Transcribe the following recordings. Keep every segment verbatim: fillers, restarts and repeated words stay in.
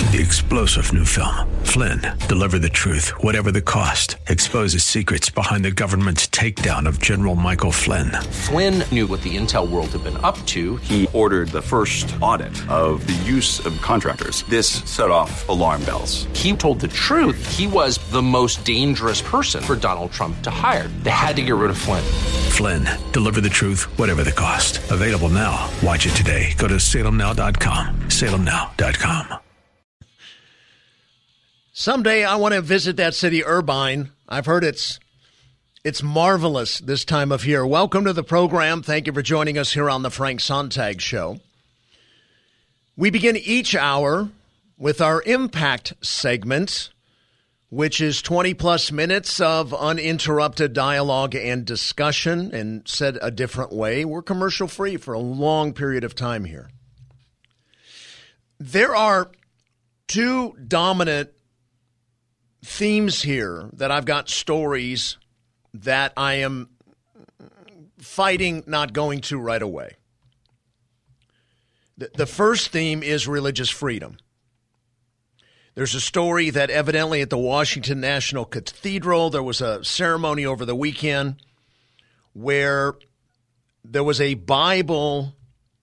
The explosive new film, Flynn, deliver the truth, whatever the cost, exposes secrets behind the government's takedown of General Michael Flynn. Flynn knew what the intel world had been up to. He ordered the first audit of the use of contractors. This set off alarm bells. He told the truth. He was the most dangerous person for Donald Trump to hire. They had to get rid of Flynn. Flynn, deliver the truth, whatever the cost. Available now. Watch it today. Go to salem now dot com. salem now dot com. Someday I want to visit that city, Irvine. I've heard it's it's marvelous this time of year. Welcome to the program. Thank you for joining us here on the Frank Sontag Show. We begin each hour with our Impact segment, which is twenty plus minutes of uninterrupted dialogue and discussion. And said a different way, we're commercial free for a long period of time here. There are two dominant themes here that I've got stories that I am fighting not going to right away. The, the first theme is religious freedom. There's a story that evidently at the Washington National Cathedral, there was a ceremony over the weekend where there was a Bible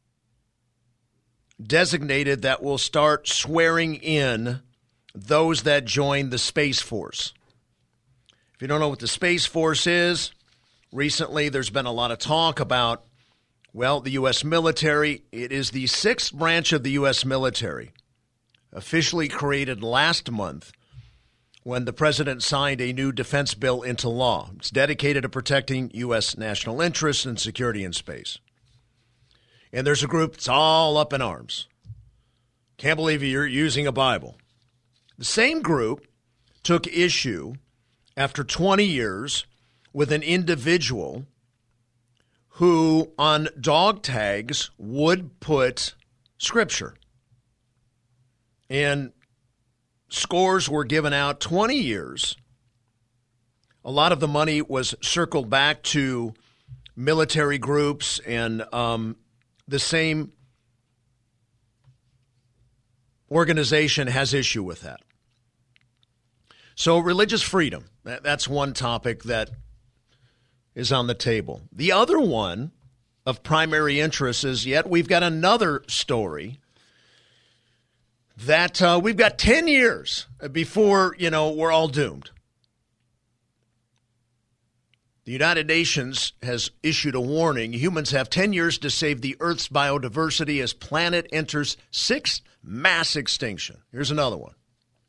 designated that will start swearing in those that join the Space Force. If you don't know what the Space Force is, recently there's been a lot of talk about, well, the U S military. It is the sixth branch of the U S military, officially created last month when the president signed a new defense bill into law. It's dedicated to protecting U S national interests and security in space. And there's a group that's all up in arms. Can't believe you're using a Bible. The same group took issue after twenty years with an individual who on dog tags would put scripture. And scores were given out twenty years. A lot of the money was circled back to military groups, and um, the same organization has issue with that. So religious freedom, that's one topic that is on the table. The other one of primary interest is yet we've got another story that uh, we've got ten years before, you know, we're all doomed. The United Nations has issued a warning. Humans have ten years to save the Earth's biodiversity as planet enters sixth mass extinction. Here's another one.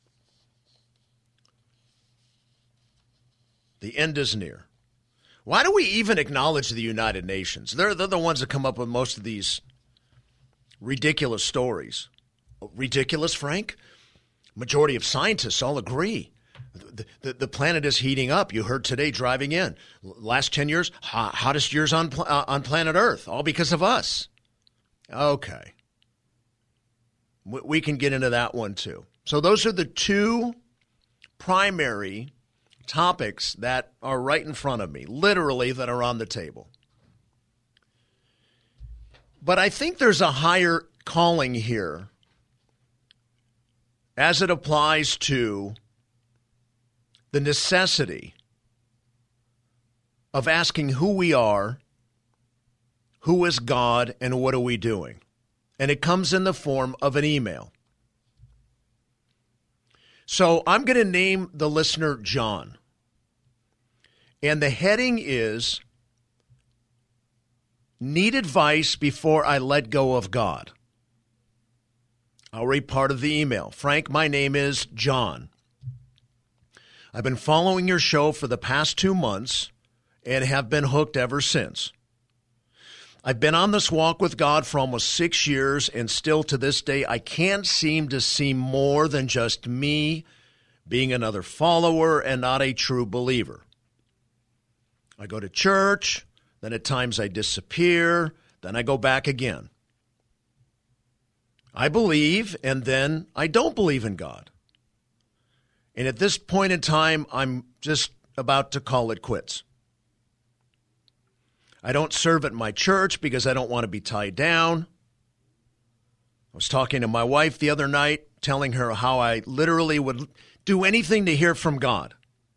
The end is near. Why do we even acknowledge the United Nations? They're, they're the ones that come up with most of these ridiculous stories. Ridiculous, Frank? Majority of scientists all agree. The, the, the planet is heating up. You heard today driving in. Last ten years, hot, hottest years on, uh, on planet Earth, all because of us. Okay. We, we can get into that one too. So those are the two primary topics that are right in front of me, literally that are on the table. But I think there's a higher calling here as it applies to the necessity of asking who we are, who is God, and what are we doing? And it comes in the form of an email. So I'm going to name the listener John. And the heading is, Need Advice Before I Let Go of God. I'll read part of the email. Frank, my name is John. I've been following your show for the past two months and have been hooked ever since. I've been on this walk with God for almost six years, and still to this day, I can't seem to see more than just me being another follower and not a true believer. I go to church, then at times I disappear, then I go back again. I believe, and then I don't believe in God. And at this point in time, I'm just about to call it quits. I don't serve at my church because I don't want to be tied down. was talking to my wife the other night, telling her how I literally would do anything to hear from God.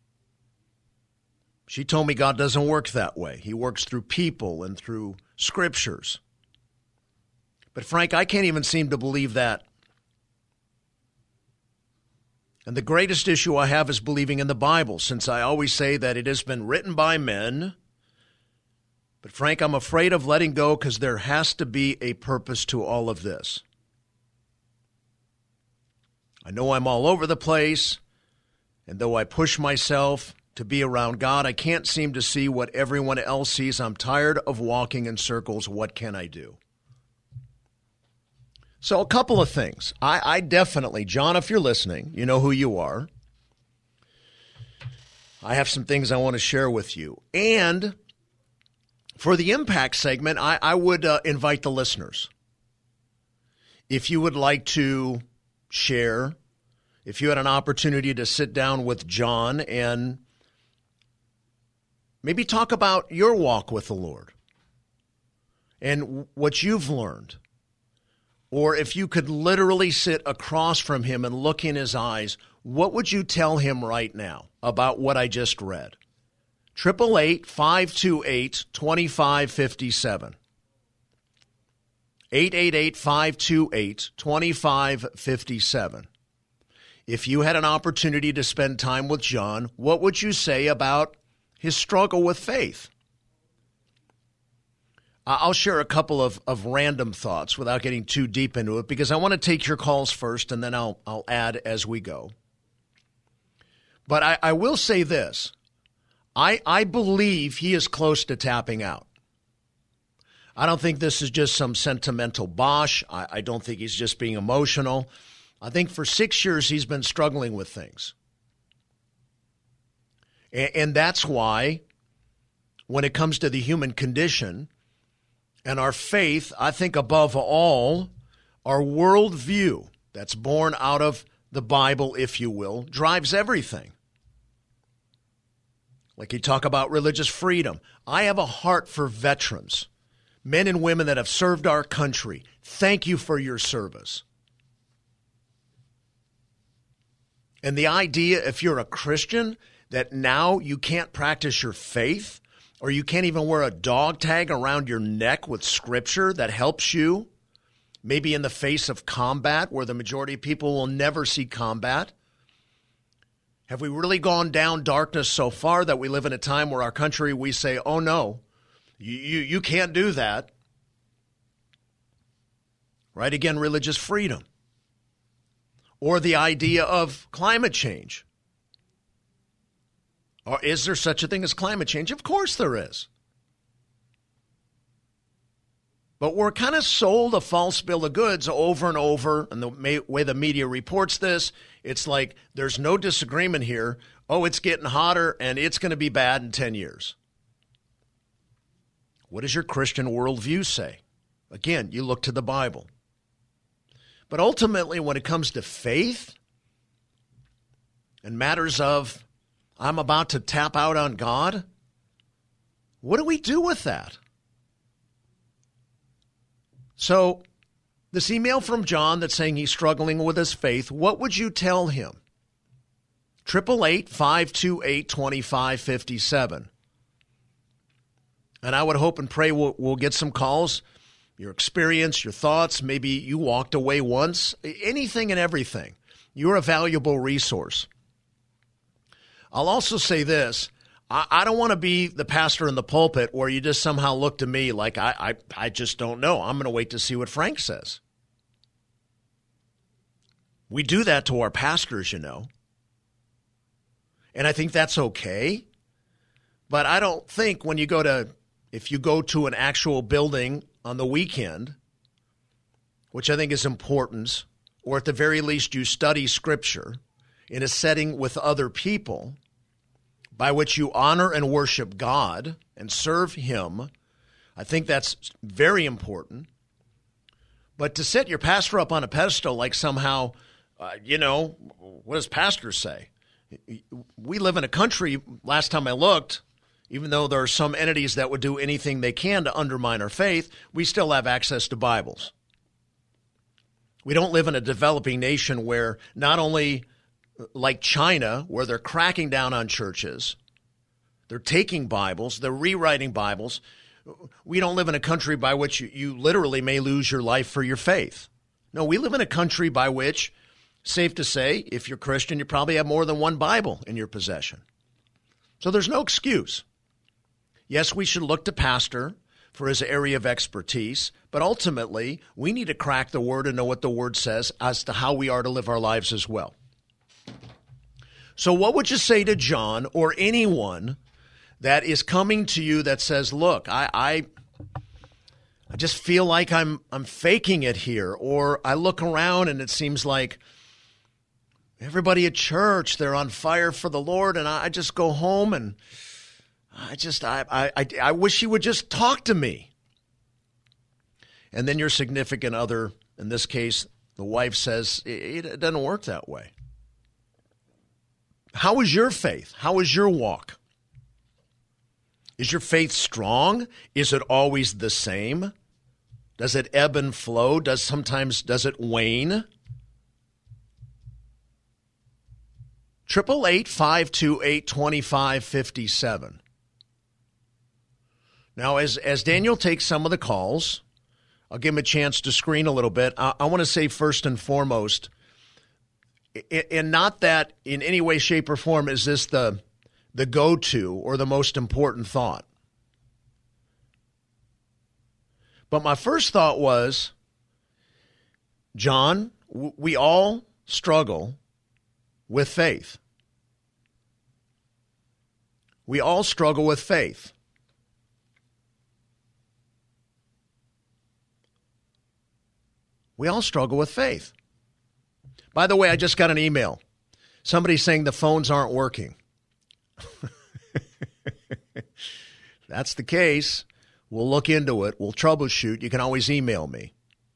She told me God doesn't work that way. He works through people and through scriptures. But Frank, I can't even seem to believe that. And the greatest issue I have is believing in the Bible, since I always say that it has been written by men. But Frank, I'm afraid of letting go because there has to be a purpose to all of this. I know I'm all over the place, and though I push myself to be around God, I can't seem to see what everyone else sees. I'm tired of walking in circles. What can I do? So a couple of things. I, I definitely, John, if you're listening, you know who you are. I have some things I want to share with you. And for the impact segment, I, I would uh, invite the listeners. If you would like to share, if you had an opportunity to sit down with John and maybe talk about your walk with the Lord and what you've learned. Or if you could literally sit across from him and look in his eyes, what would you tell him right now about what I just read? eight eight eight, five two eight, two five five seven. eight eight eight, five two eight, two five five seven. If you had an opportunity to spend time with John, what would you say about his struggle with faith? I'll share a couple of, of random thoughts without getting too deep into it because I want to take your calls first and then I'll I'll add as we go. But I, I will say this. I, I believe he is close to tapping out. I don't think this is just some sentimental bosh. I, I don't think he's just being emotional. I think for six years he's been struggling with things. And, and that's why when it comes to the human condition and our faith, I think above all, our worldview that's born out of the Bible, if you will, drives everything. Like you talk about religious freedom. I have a heart for veterans, men and women that have served our country. Thank you for your service. And the idea, if you're a Christian, that now you can't practice your faith, or you can't even wear a dog tag around your neck with scripture that helps you, maybe in the face of combat where the majority of people will never see combat. Have we really gone down darkness so far that we live in a time where our country, we say, oh no, you, you, you can't do that. Right? Again, religious freedom. Or the idea of climate change. Or is there such a thing as climate change? Of course there is. But we're kind of sold a false bill of goods over and over, and the way the media reports this, it's like there's no disagreement here. Oh, it's getting hotter, and it's going to be bad in ten years. What does your Christian worldview say? Again, you look to the Bible. But ultimately, when it comes to faith and matters of I'm about to tap out on God, what do we do with that? So this email from John that's saying he's struggling with his faith, what would you tell him? eight eight eight, five two eight, two five five seven. And I would hope and pray we'll, we'll get some calls, your experience, your thoughts. Maybe you walked away once, anything and everything. You're a valuable resource. I'll also say this. I, I don't want to be the pastor in the pulpit where you just somehow look to me like I, I, I just don't know. I'm going to wait to see what Frank says. We do that to our pastors, you know. And I think that's okay. But I don't think when you go to, if you go to an actual building on the weekend, which I think is important, or at the very least you study Scripture in a setting with other people, by which you honor and worship God and serve Him, I think that's very important. But to set your pastor up on a pedestal like somehow, uh, you know, what does pastors say? We live in a country, last time I looked, even though there are some entities that would do anything they can to undermine our faith, we still have access to Bibles. We don't live in a developing nation where not only like China, where they're cracking down on churches, they're taking Bibles, they're rewriting Bibles. We don't live in a country by which you, you literally may lose your life for your faith. No, we live in a country by which, safe to say, if you're Christian, you probably have more than one Bible in your possession. So there's no excuse. Yes, we should look to pastor for his area of expertise, but ultimately, we need to crack the Word and know what the Word says as to how we are to live our lives as well. So what would you say to John or anyone that is coming to you that says, look, I I, I just feel like I'm I'm faking it here, or I look around and it seems like everybody at church, they're on fire for the Lord, and I just go home and I just, I, I, I wish he would just talk to me. And then your significant other, in this case, the wife says, it, it doesn't work that way. How is your faith? How is your walk? Is your faith strong? Is it always the same? Does it ebb and flow? Does sometimes, does it wane? Triple eight five two eight twenty five fifty seven. Now, as as Daniel takes some of the calls, I'll give him a chance to screen a little bit. I, I want to say first and foremost, and not that in any way, shape, or form is this the the go-to or the most important thought. But my first thought was, John, we all struggle with faith. We all struggle with faith. We all struggle with faith. By the way, I just got an email. Somebody saying the phones aren't working. That's the case. We'll look into it. We'll troubleshoot. You can always email me.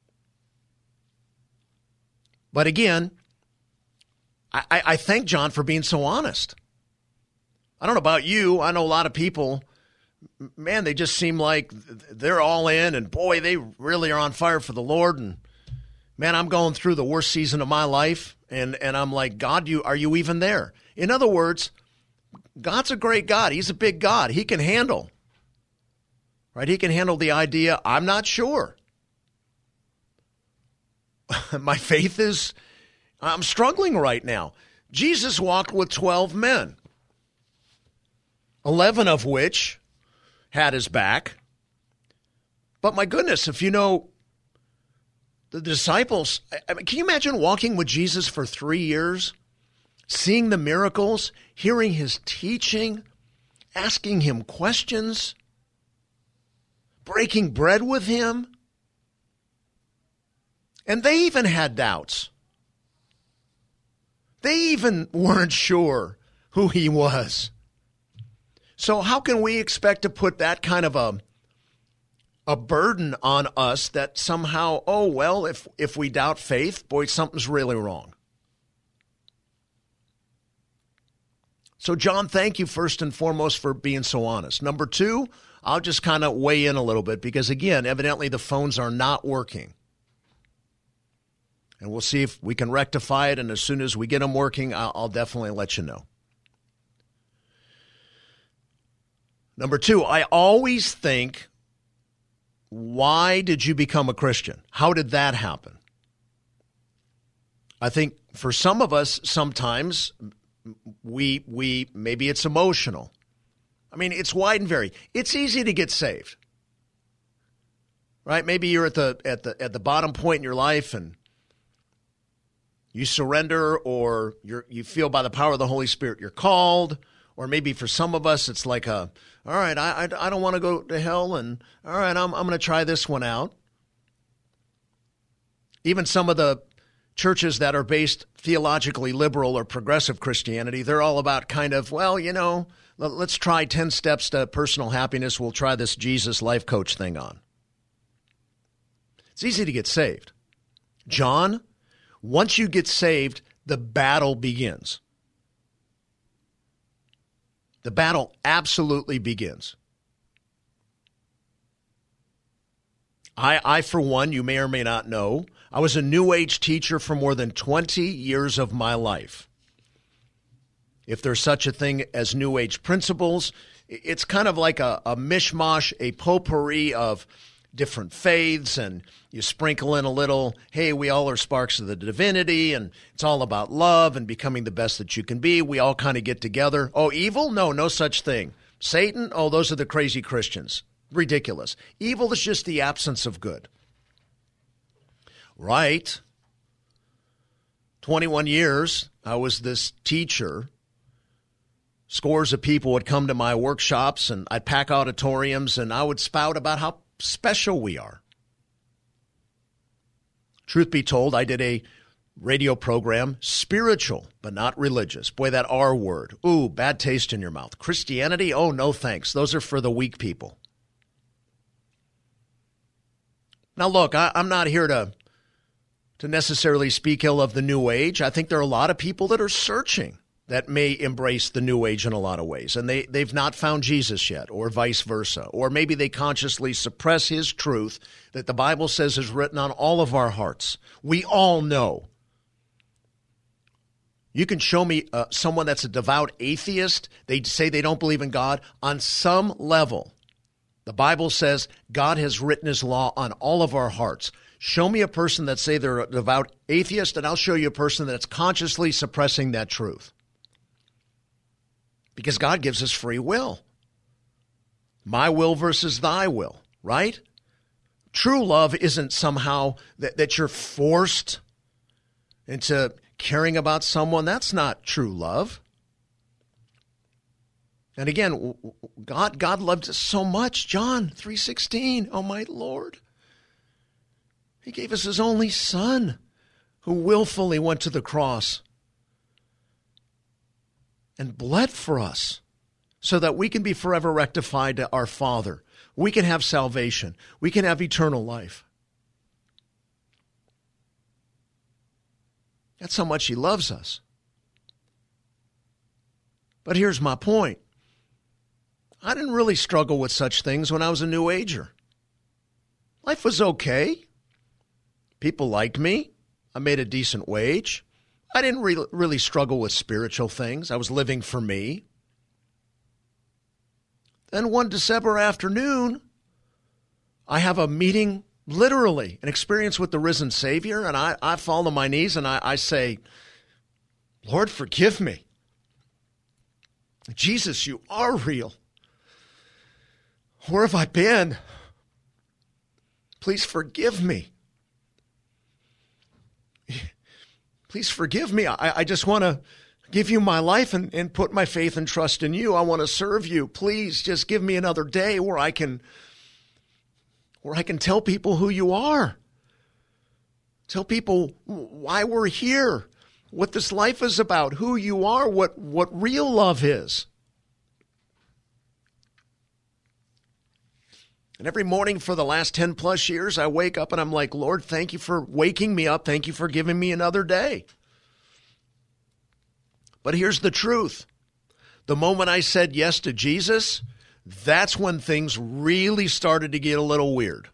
But again, I, I thank John for being so honest. I don't know about you. I know a lot of people, man, they just seem like they're all in, and boy, they really are on fire for the Lord. And man, I'm going through the worst season of my life, and, and I'm like, God, you are you even there? In other words, God's a great God. He's a big God. He can handle, right? He can handle the idea, I'm not sure. My faith is, I'm struggling right now. Jesus walked with twelve men, eleven of which had his back. But my goodness, if you know the disciples, I mean, can you imagine walking with Jesus for three years, seeing the miracles, hearing his teaching, asking him questions, breaking bread with him? And they even had doubts. They even weren't sure who he was. So how can we expect to put that kind of a a burden on us that somehow, oh, well, if if we doubt faith, boy, something's really wrong. So, John, thank you first and foremost for being so honest. Number two, I'll just kind of weigh in a little bit because, again, evidently the phones are not working. And we'll see if we can rectify it, and as soon as we get them working, I'll, I'll definitely let you know. Number two, I always think, why did you become a Christian? How did that happen? I think for some of us, sometimes we we maybe it's emotional. I mean, it's wide and varied. It's easy to get saved, right? Maybe you're at the at the at the bottom point in your life and you surrender, or you're you feel by the power of the Holy Spirit you're called. Or maybe for some of us, it's like a, all right, I, I, I don't want to go to hell, and all right, I'm I'm going to try this one out. Even some of the churches that are based theologically liberal or progressive Christianity, they're all about kind of, well, you know, let's try ten steps to personal happiness. We'll try this Jesus life coach thing on. It's easy to get saved. John, once you get saved, the battle begins. The battle absolutely begins. I, I, for one, you may or may not know, I was a New Age teacher for more than twenty years of my life. If there's such a thing as New Age principles, it's kind of like a, a mishmash, a potpourri of different faiths, and you sprinkle in a little, hey, we all are sparks of the divinity, and it's all about love and becoming the best that you can be. We all kind of get together. Oh, evil? No, no such thing. Satan? Oh, those are the crazy Christians. Ridiculous. Evil is just the absence of good. Right. twenty-one years, I was this teacher. Scores of people would come to my workshops, and I'd pack auditoriums, and I would spout about how special we are. Truth be told, I did a radio program, spiritual, but not religious. Boy, that R word. Ooh, bad taste in your mouth. Christianity? Oh, no thanks. Those are for the weak people. Now, look, I, I'm not here to, to necessarily speak ill of the New Age. I think there are a lot of people that are searching that may embrace the New Age in a lot of ways, and they, they've not found Jesus yet, or vice versa. Or maybe they consciously suppress his truth that the Bible says is written on all of our hearts. We all know. You can show me uh, someone that's a devout atheist. They say they don't believe in God. On some level, the Bible says God has written his law on all of our hearts. Show me a person that say they're a devout atheist, and I'll show you a person that's consciously suppressing that truth. Because God gives us free will. My will versus thy will, right? True love isn't somehow that, that you're forced into caring about someone. That's not true love. And again, God, God loved us so much. John three sixteen, oh my Lord. He gave us his only son who willfully went to the cross and bled for us so that we can be forever rectified to our Father. We can have salvation. We can have eternal life. That's how much he loves us. But here's my point. I didn't really struggle with such things when I was a New Ager. Life was okay. People liked me. I made a decent wage. I didn't re- really struggle with spiritual things. I was living for me. Then one December afternoon, I have a meeting, literally, an experience with the risen Savior, and I, I fall on my knees and I, I say, Lord, forgive me. Jesus, you are real. Where have I been? Please forgive me. Please forgive me. I, I just want to give you my life and, and put my faith and trust in you. I want to serve you. Please just give me another day where I can, where I can tell people who you are. Tell people why we're here, what this life is about, who you are, what, what real love is. And every morning for the last ten plus years, I wake up and I'm like, Lord, thank you for waking me up. Thank you for giving me another day. But here's the truth. The moment I said yes to Jesus, that's when things really started to get a little weird.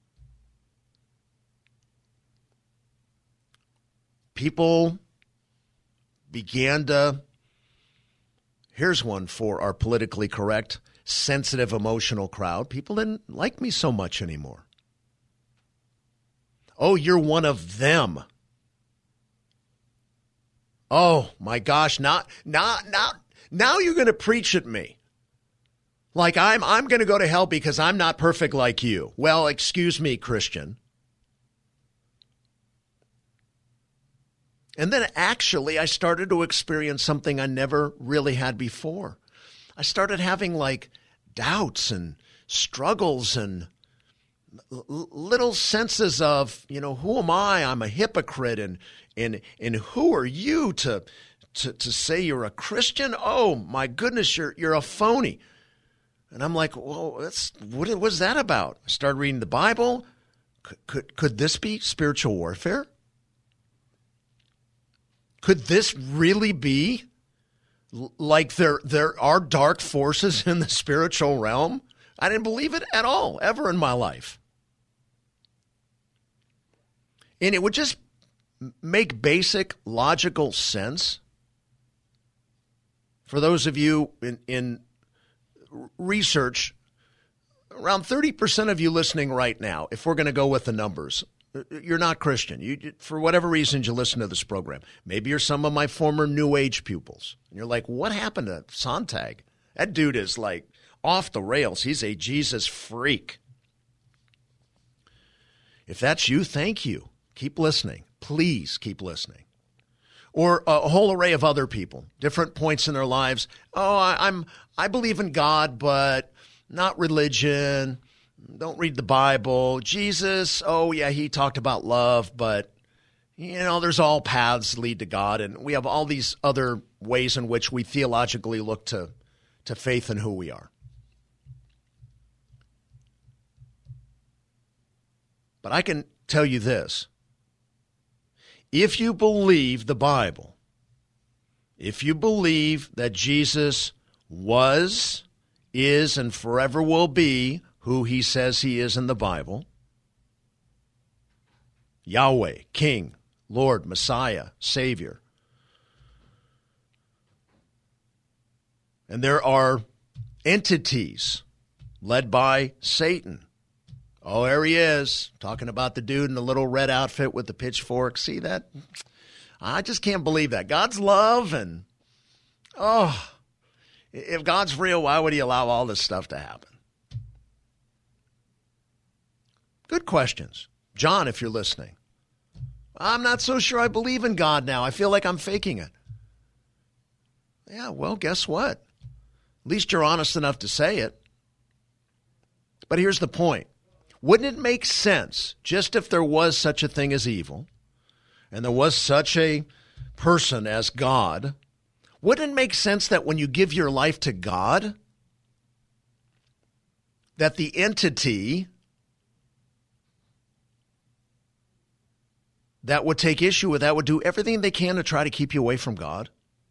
People began to, here's one for our politically correct, sensitive, emotional crowd. People didn't like me so much anymore. Oh, you're one of them. Oh, my gosh, not, not, not, now you're going to preach at me. Like I'm, I'm going to go to hell because I'm not perfect like you. Well, excuse me, Christian. And then actually I started to experience something I never really had before. I started having like doubts and struggles and l- little senses of, you know, who am I? I'm a hypocrite. And, and, and who are you to, to, to say you're a Christian? Oh my goodness, you're, you're a phony. And I'm like, well, that's, what was that about? I started reading the Bible. Could, could, could this be spiritual warfare? Could this really be like there there are dark forces in the spiritual realm? I didn't believe it at all, ever in my life. And it would just make basic logical sense for those of you in, in research. Around thirty percent of you listening right now, if we're going to go with the numbers, you're not Christian. You, for whatever reasons, you listen to this program. Maybe you're some of my former New Age pupils. And you're like, what happened to Sontag? That dude is like off the rails. He's a Jesus freak. If that's you, thank you. Keep listening. Please keep listening. Or a whole array of other people, different points in their lives. Oh, I, I'm I believe in God, but not religion. Don't read the Bible. Jesus, oh yeah, he talked about love, but you know, there's all paths lead to God, and we have all these other ways in which we theologically look to, to faith in who we are. But I can tell you this. If you believe the Bible, if you believe that Jesus was, is, and forever will be who he says he is in the Bible, Yahweh, King, Lord, Messiah, Savior, and there are entities led by Satan. Oh, there he is, talking about the dude in the little red outfit with the pitchfork. See that? I just can't believe that. God's love, and, oh, if God's real, why would he allow all this stuff to happen? Good questions. John, if you're listening. I'm not so sure I believe in God now. I feel like I'm faking it. Yeah, well, guess what? At least you're honest enough to say it. But here's the point. Wouldn't it make sense, just if there was such a thing as evil, and there was such a person as God, wouldn't it make sense that when you give your life to God, that the entity that would take issue with that would do everything they can to try to keep you away from God?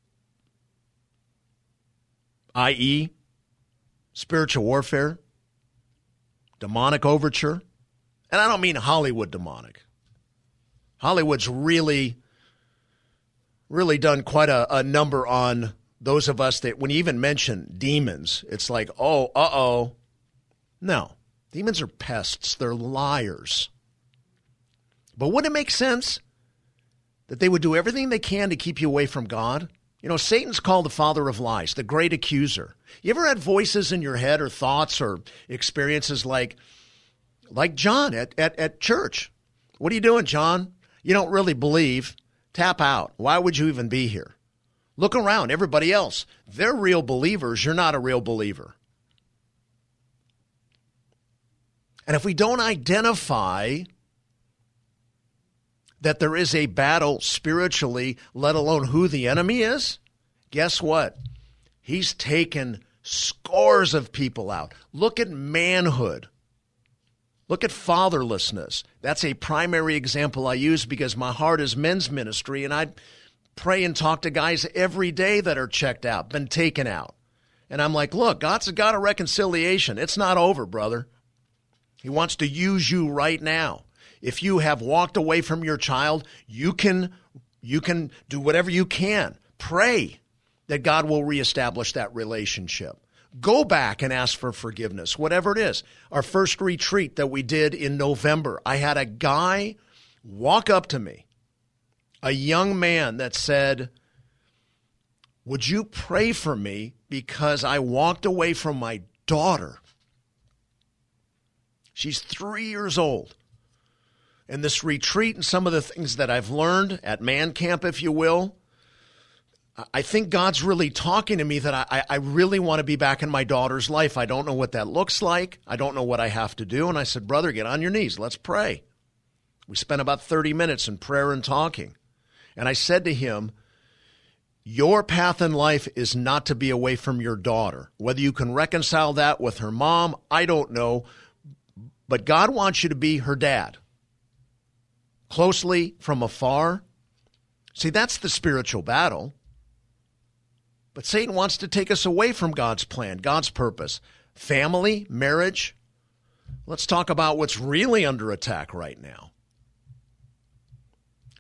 that is, spiritual warfare, demonic overture. And I don't mean Hollywood demonic. Hollywood's really, really done quite a, a number on those of us that when you even mention demons, it's like, oh, uh-oh. No, demons are pests. They're liars. But wouldn't it make sense that they would do everything they can to keep you away from God? You know, Satan's called the father of lies, the great accuser. You ever had voices in your head or thoughts or experiences like, like John at, at, at church? What are you doing, John? You don't really believe. Tap out. Why would you even be here? Look around. Everybody else, they're real believers. You're not a real believer. And if we don't identify that there is a battle spiritually, let alone who the enemy is, guess what? He's taken scores of people out. Look at manhood. Look at fatherlessness. That's a primary example I use because my heart is men's ministry, and I pray and talk to guys every day that are checked out, been taken out. And I'm like, look, God's a God of reconciliation. It's not over, brother. He wants to use you right now. If you have walked away from your child, you can you can do whatever you can. Pray that God will reestablish that relationship. Go back and ask for forgiveness, whatever it is. Our first retreat that we did in November, I had a guy walk up to me, a young man that said, would you pray for me because I walked away from my daughter? She's three years old. And this retreat and some of the things that I've learned at man camp, if you will, I think God's really talking to me that I, I really want to be back in my daughter's life. I don't know what that looks like. I don't know what I have to do. And I said, brother, get on your knees. Let's pray. We spent about thirty minutes in prayer and talking. And I said to him, your path in life is not to be away from your daughter. Whether you can reconcile that with her mom, I don't know. But God wants you to be her dad. Closely from afar. See, that's the spiritual battle. But Satan wants to take us away from God's plan, God's purpose. Family, marriage. Let's talk about what's really under attack right now.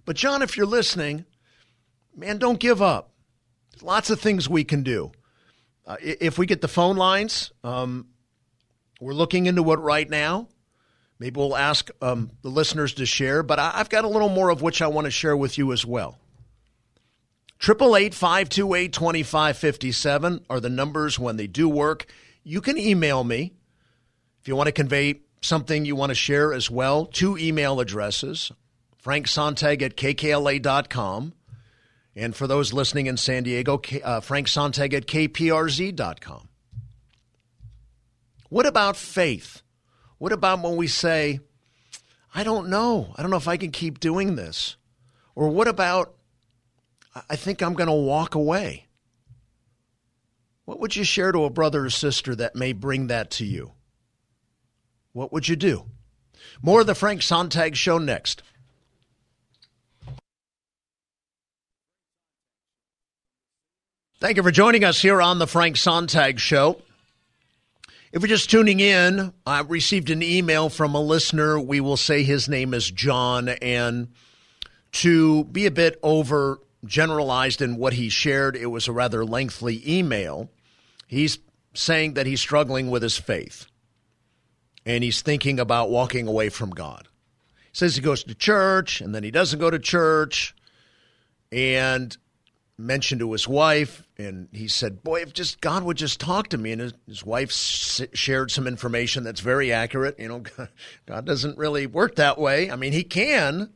But John, if you're listening, man, don't give up. There's lots of things we can do. Uh, if we get the phone lines, um, we're looking into it right now. Maybe we'll ask um, the listeners to share, but I, I've got a little more of which I want to share with you as well. eight eight eight, five two eight, two five five seven are the numbers when they do work. You can email me if you want to convey something you want to share as well. Two email addresses, frank sontag at k k l a dot com. And for those listening in San Diego, uh, frank sontag at k p r z dot com. What about faith? What about when we say, I don't know. I don't know if I can keep doing this. Or what about, I think I'm going to walk away. What would you share to a brother or sister that may bring that to you? What would you do? More of the Frank Sontag Show next. Thank you for joining us here on the Frank Sontag Show. If you're just tuning in, I received an email from a listener. We will say his name is John. And to be a bit over generalized in what he shared, it was a rather lengthy email. He's saying that he's struggling with his faith. And he's thinking about walking away from God. He says he goes to church, and then he doesn't go to church. And mentioned to his wife, and he said, boy, if just God would just talk to me. And his, his wife s- shared some information that's very accurate. You know, God, God doesn't really work that way. I mean, he can.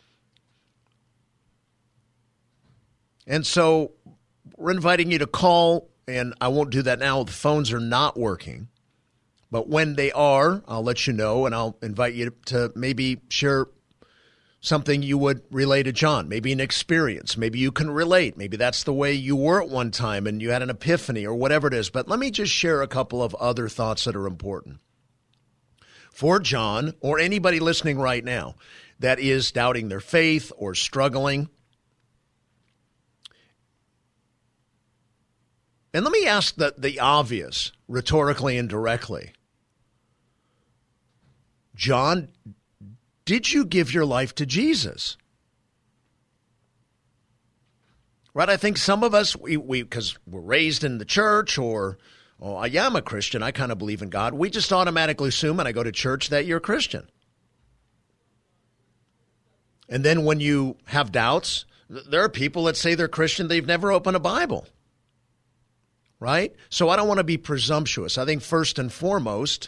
And so we're inviting you to call, and I won't do that now. The phones are not working. But when they are, I'll let you know, and I'll invite you to maybe share something you would relay to John, maybe an experience. Maybe you can relate. Maybe that's the way you were at one time and you had an epiphany or whatever it is. But let me just share a couple of other thoughts that are important. For John, or anybody listening right now that is doubting their faith or struggling. And let me ask the, the obvious, rhetorically and directly. John, did you give your life to Jesus? Right? I think some of us, we we because we're raised in the church, or, oh, I am a Christian, I kind of believe in God. We just automatically assume, when I go to church, that you're a Christian. And then when you have doubts, there are people that say they're Christian, they've never opened a Bible. Right? So I don't want to be presumptuous. I think first and foremost,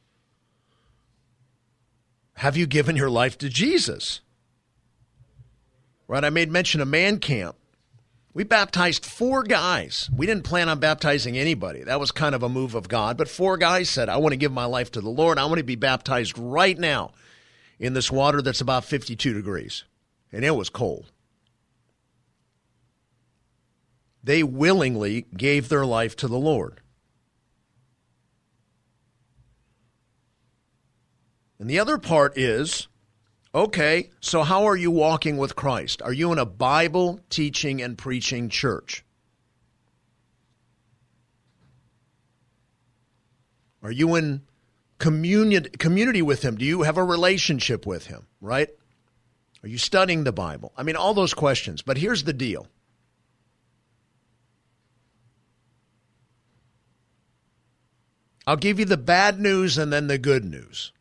have you given your life to Jesus? Right? I made mention of Man Camp. We baptized four guys. We didn't plan on baptizing anybody. That was kind of a move of God. But four guys said, I want to give my life to the Lord. I want to be baptized right now in this water that's about fifty-two degrees. And it was cold. They willingly gave their life to the Lord. And the other part is, okay, so how are you walking with Christ? Are you in a Bible teaching and preaching church? Are you in communion, community with him? Do you have a relationship with him, right? Are you studying the Bible? I mean, all those questions. But here's the deal. I'll give you the bad news and then the good news.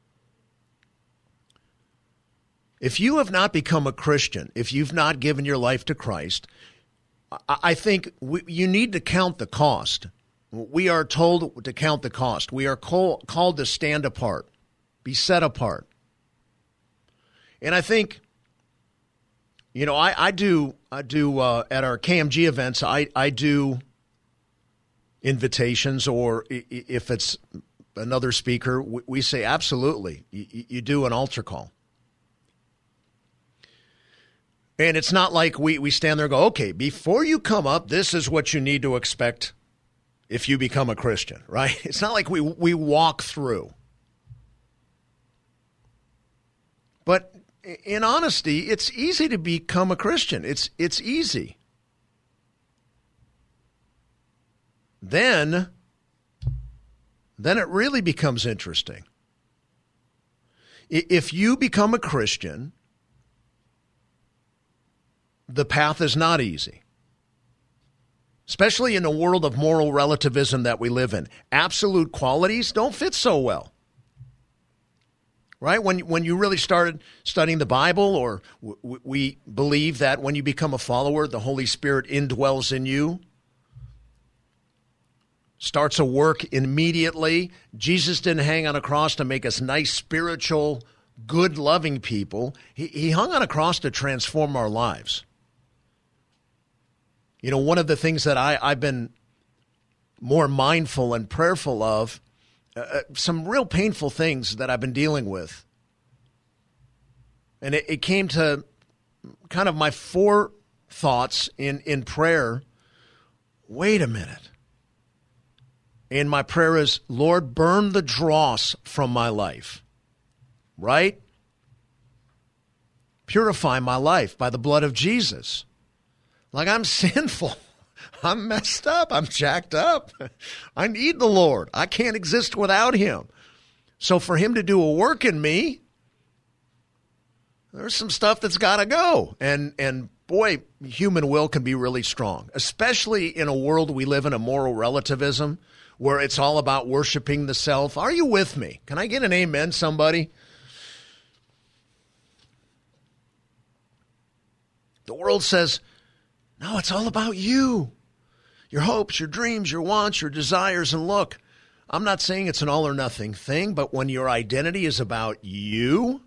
If you have not become a Christian, if you've not given your life to Christ, I think we, you need to count the cost. We are told to count the cost. We are call, called to stand apart, be set apart. And I think, you know, I, I do, I do uh, at our K M G events, I, I do invitations, or if it's another speaker, we, we say absolutely, you, you do an altar call. And it's not like we, we stand there and go, okay, before you come up, this is what you need to expect if you become a Christian, right? It's not like we we walk through. But in honesty, it's easy to become a Christian. It's it's easy. Then, then it really becomes interesting. If you become a Christian, the path is not easy, especially in a world of moral relativism that we live in. Absolute qualities don't fit so well. Right? When when you really started studying the Bible, or w- we believe that when you become a follower, the Holy Spirit indwells in you, starts a work immediately. Jesus didn't hang on a cross to make us nice, spiritual, good, loving people. He, he hung on a cross to transform our lives. You know, one of the things that I, I've been more mindful and prayerful of, Uh, some real painful things that I've been dealing with. And it, it came to kind of my forethoughts in, in prayer. Wait a minute. And my prayer is, Lord, burn the dross from my life. Right? Purify my life by the blood of Jesus. Like, I'm sinful. I'm messed up. I'm jacked up. I need the Lord. I can't exist without him. So for him to do a work in me, there's some stuff that's got to go. And, and boy, human will can be really strong, especially in a world we live in, a moral relativism, where it's all about worshiping the self. Are you with me? Can I get an amen, somebody? The world says, no, it's all about you. Your hopes, your dreams, your wants, your desires. And look, I'm not saying it's an all or nothing thing, but when your identity is about you,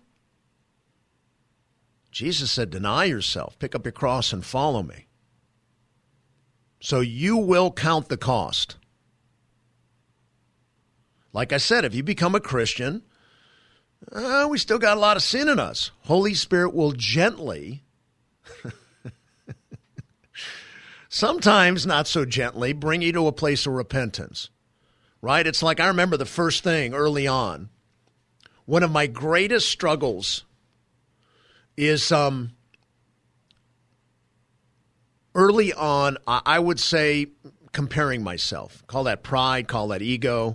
Jesus said, deny yourself, pick up your cross and follow me. So you will count the cost. Like I said, if you become a Christian, uh, we still got a lot of sin in us. Holy Spirit will gently, sometimes not so gently, bring you to a place of repentance, right? It's like, I remember the first thing early on. One of my greatest struggles is um, early on, I would say, comparing myself. Call that pride, call that ego.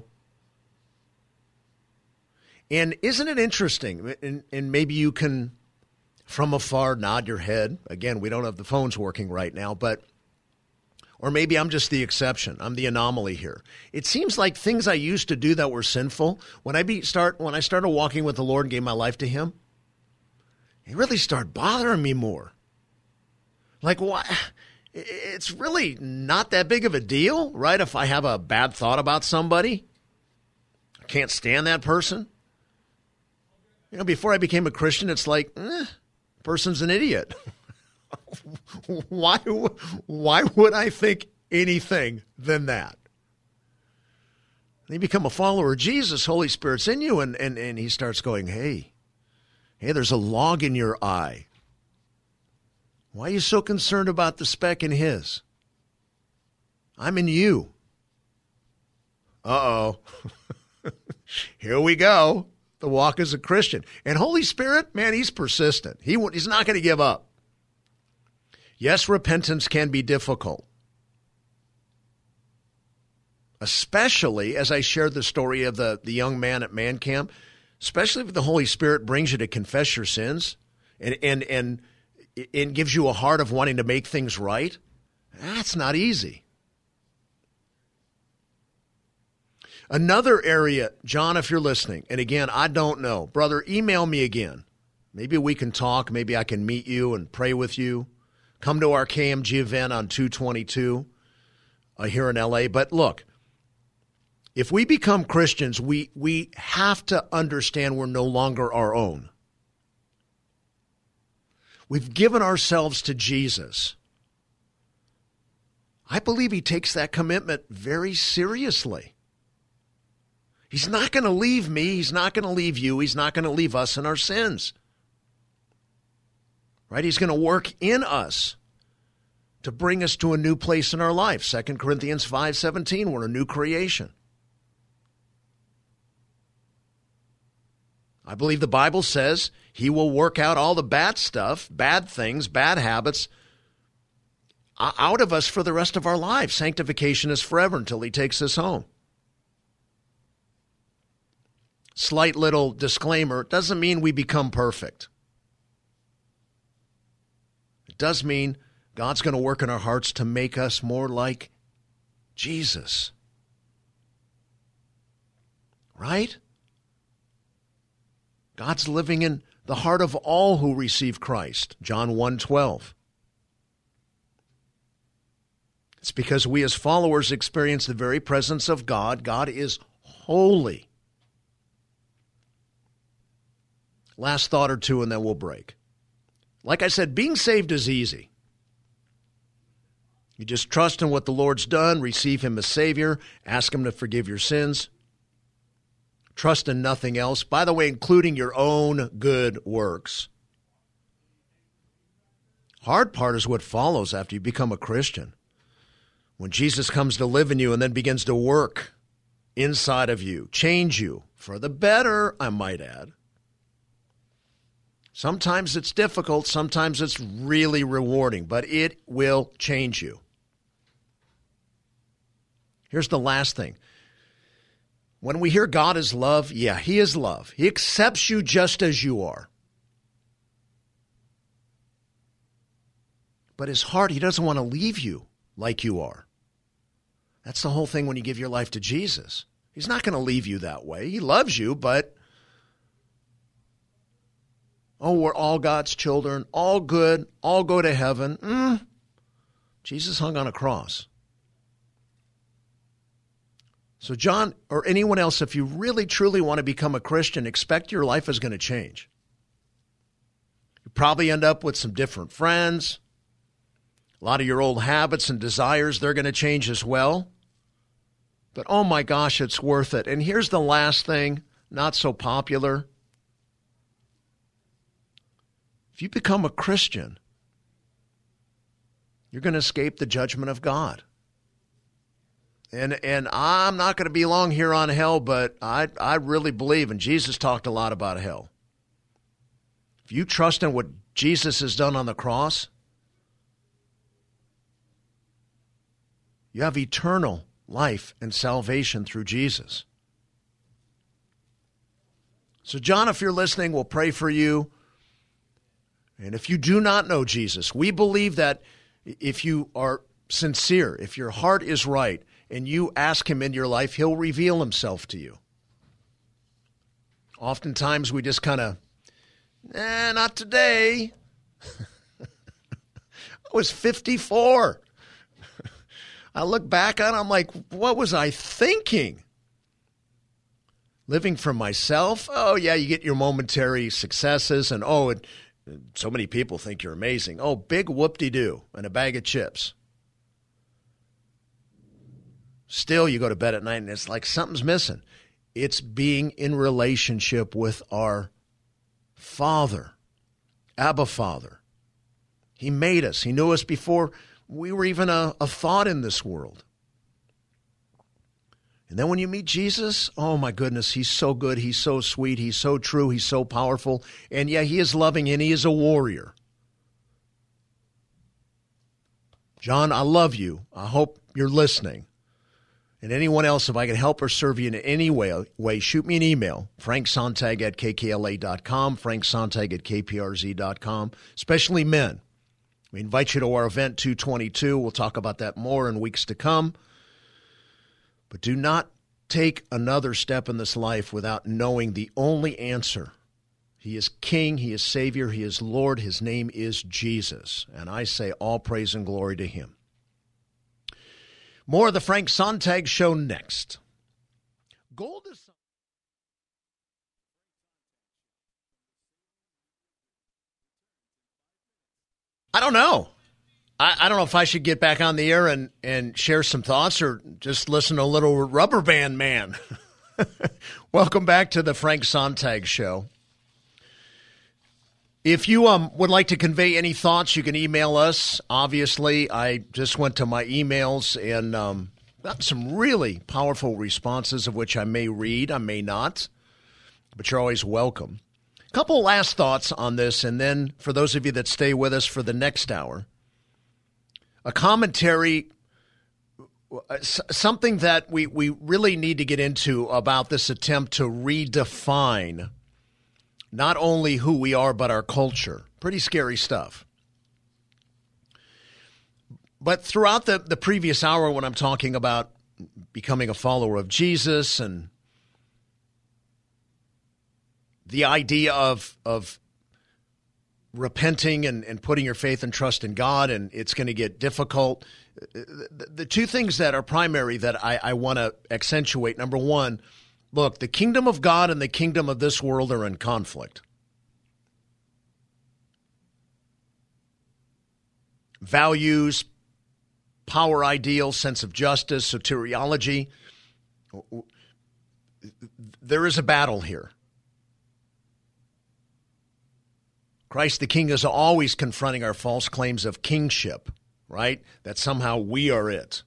And isn't it interesting, and, and maybe you can, from afar, nod your head. Again, we don't have the phones working right now, but or maybe I'm just the exception. I'm the anomaly here. It seems like things I used to do that were sinful, when I be start when I started walking with the Lord and gave my life to him, it really started bothering me more. Like, why? It's really not that big of a deal, right? If I have a bad thought about somebody, I can't stand that person. You know, before I became a Christian, it's like, eh, person's an idiot. Why, why would I think anything than that? And you become a follower of Jesus, Holy Spirit's in you, and, and, and he starts going, hey, hey, there's a log in your eye. Why are you so concerned about the speck in his? I'm in you. Uh-oh. Here we go. The walk as a Christian. And Holy Spirit, man, he's persistent. He He's not going to give up. Yes, repentance can be difficult. Especially, as I shared the story of the, the young man at man camp, especially if the Holy Spirit brings you to confess your sins and, and, and, and gives you a heart of wanting to make things right. That's not easy. Another area, John, if you're listening, and again, I don't know. Brother, email me again. Maybe we can talk. Maybe I can meet you and pray with you. Come to our K M G event on two twenty-two uh, here in L A. But look, if we become Christians, we, we have to understand we're no longer our own. We've given ourselves to Jesus. I believe he takes that commitment very seriously. He's not going to leave me. He's not going to leave you. He's not going to leave us in our sins. Right? He's going to work in us to bring us to a new place in our life. Second Corinthians five seventeen, we're a new creation. I believe the Bible says he will work out all the bad stuff, bad things, bad habits out of us for the rest of our lives. Sanctification is forever until he takes us home. Slight little disclaimer, doesn't mean we become perfect. It does mean God's going to work in our hearts to make us more like Jesus. Right? God's living in the heart of all who receive Christ. John one twelve. It's because we as followers experience the very presence of God. God is holy. Last thought or two, and then we'll break. Like I said, being saved is easy. You just trust in what the Lord's done, receive him as Savior, ask him to forgive your sins. Trust in nothing else. By the way, including your own good works. Hard part is what follows after you become a Christian. When Jesus comes to live in you and then begins to work inside of you, change you for the better, I might add. Sometimes it's difficult, sometimes it's really rewarding, but it will change you. Here's the last thing. When we hear God is love, yeah, he is love. He accepts you just as you are. But his heart, he doesn't want to leave you like you are. That's the whole thing when you give your life to Jesus. He's not going to leave you that way. He loves you, but, oh, we're all God's children, all good, all go to heaven. Mm. Jesus hung on a cross. So John, or anyone else, if you really, truly want to become a Christian, expect your life is going to change. You probably end up with some different friends. A lot of your old habits and desires, they're going to change as well. But oh my gosh, it's worth it. And here's the last thing, not so popular. If you become a Christian, you're going to escape the judgment of God. And and I'm not going to be long here on hell, but I, I really believe, and Jesus talked a lot about hell. If you trust in what Jesus has done on the cross, you have eternal life and salvation through Jesus. So, John, if you're listening, we'll pray for you. And if you do not know Jesus, we believe that if you are sincere, if your heart is right, and you ask him in your life, he'll reveal himself to you. Oftentimes we just kind of, eh, not today. I was fifty-four. I look back on it, I'm like, what was I thinking? Living for myself? Oh, yeah, you get your momentary successes, and oh, it, so many people think you're amazing. Oh, big whoop-de-doo and a bag of chips. Still, you go to bed at night and it's like something's missing. It's being in relationship with our Father, Abba Father. He made us. He knew us before we were even a, a thought in this world. And then when you meet Jesus, oh my goodness, he's so good. He's so sweet. He's so true. He's so powerful. And yeah, he is loving and he is a warrior. John, I love you. I hope you're listening. And anyone else, if I can help or serve you in any way, way shoot me an email, frank sontag at k k l a dot com, frank sontag at k p r z dot com, especially men. We invite you to our event two twenty-two. We'll talk about that more in weeks to come. But do not take another step in this life without knowing the only answer. He is King, he is Savior, he is Lord, his name is Jesus. And I say all praise and glory to him. More of the Frank Sontag Show next. Gold is... I don't know. I, I don't know if I should get back on the air and, and share some thoughts or just listen to a little Rubber Band Man. Welcome back to the Frank Sontag Show. If you um would like to convey any thoughts, you can email us. Obviously, I just went to my emails and um, got some really powerful responses, of which I may read, I may not, but you're always welcome. A couple last thoughts on this, and then for those of you that stay with us for the next hour, a commentary, something that we, we really need to get into about this attempt to redefine not only who we are, but our culture. Pretty scary stuff. But throughout the, the previous hour, when I'm talking about becoming a follower of Jesus and the idea of of repenting and, and putting your faith and trust in God, and it's going to get difficult. The, the two things that are primary that I, I want to accentuate, number one, look, the kingdom of God and the kingdom of this world are in conflict. Values, power ideals, sense of justice, soteriology. There is a battle here. Christ the King is always confronting our false claims of kingship, right? That somehow we are it.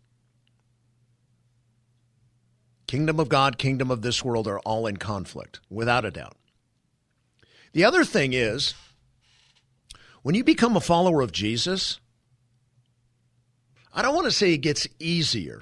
Kingdom of God, kingdom of this world are all in conflict, without a doubt. The other thing is, when you become a follower of Jesus, I don't want to say it gets easier,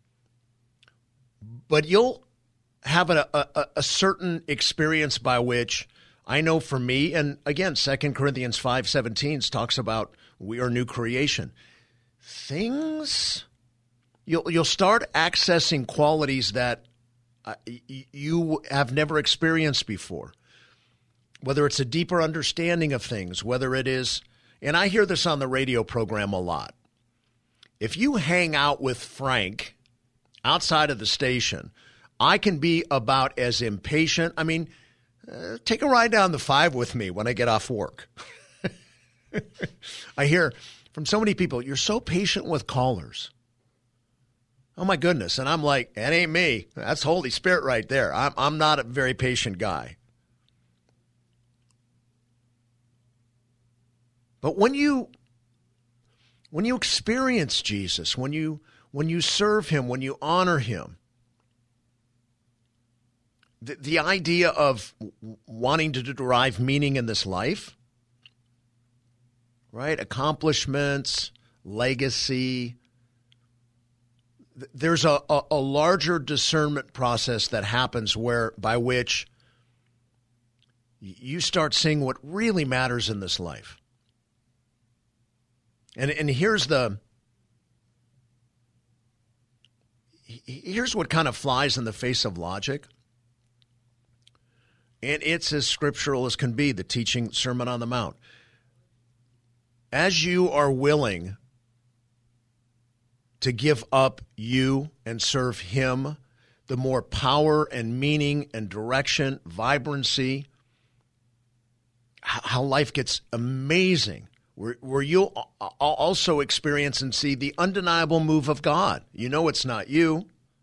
but you'll have a, a, a certain experience by which I know for me, and again, Second Corinthians five seventeen talks about we are new creation. Things, you'll, you'll start accessing qualities that uh, you have never experienced before, whether it's a deeper understanding of things, whether it is, and I hear this on the radio program a lot. If you hang out with Frank outside of the station, I can be about as impatient. I mean, uh, take a ride down the five with me when I get off work. I hear from so many people, you're so patient with callers. Oh, my goodness. And I'm like, that ain't me. That's Holy Spirit right there. I'm, I'm not a very patient guy. But when you when you experience Jesus, when you when you serve him, when you honor him, the, the idea of wanting to derive meaning in this life, right? Accomplishments, legacy. There's a, a, a larger discernment process that happens where by which you start seeing what really matters in this life. And and here's the here's what kind of flies in the face of logic. And it's as scriptural as can be, the teaching Sermon on the Mount. As you are willing to give up you and serve him, the more power and meaning and direction, vibrancy, how life gets amazing. Where, where you'll also experience and see the undeniable move of God. You know it's not you.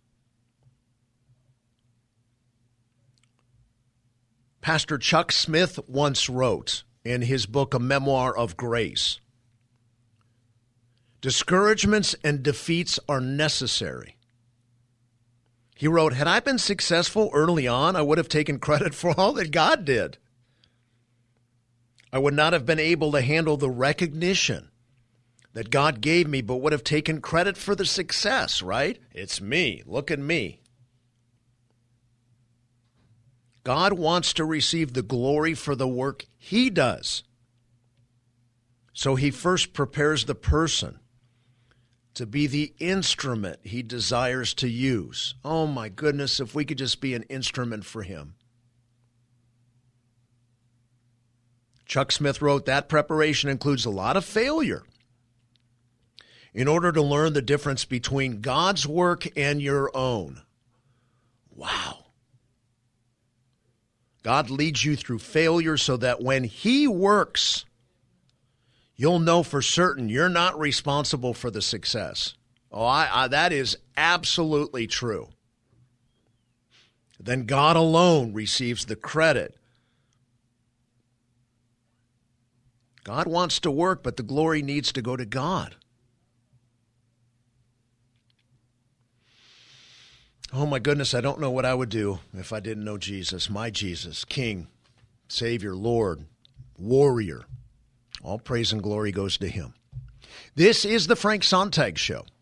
Pastor Chuck Smith once wrote in his book, A Memoir of Grace, discouragements and defeats are necessary. He wrote, had I been successful early on, I would have taken credit for all that God did. I would not have been able to handle the recognition that God gave me, but would have taken credit for the success, right? It's me. Look at me. God wants to receive the glory for the work he does. So he first prepares the person to be the instrument he desires to use. Oh my goodness, if we could just be an instrument for him. Chuck Smith wrote, that preparation includes a lot of failure in order to learn the difference between God's work and your own. Wow. God leads you through failure so that when he works, you'll know for certain you're not responsible for the success. Oh, I, I, that is absolutely true. Then God alone receives the credit. God wants to work, but the glory needs to go to God. Oh my goodness, I don't know what I would do if I didn't know Jesus, my Jesus, King, Savior, Lord, warrior. All praise and glory goes to him. This is the Frank Sontag Show.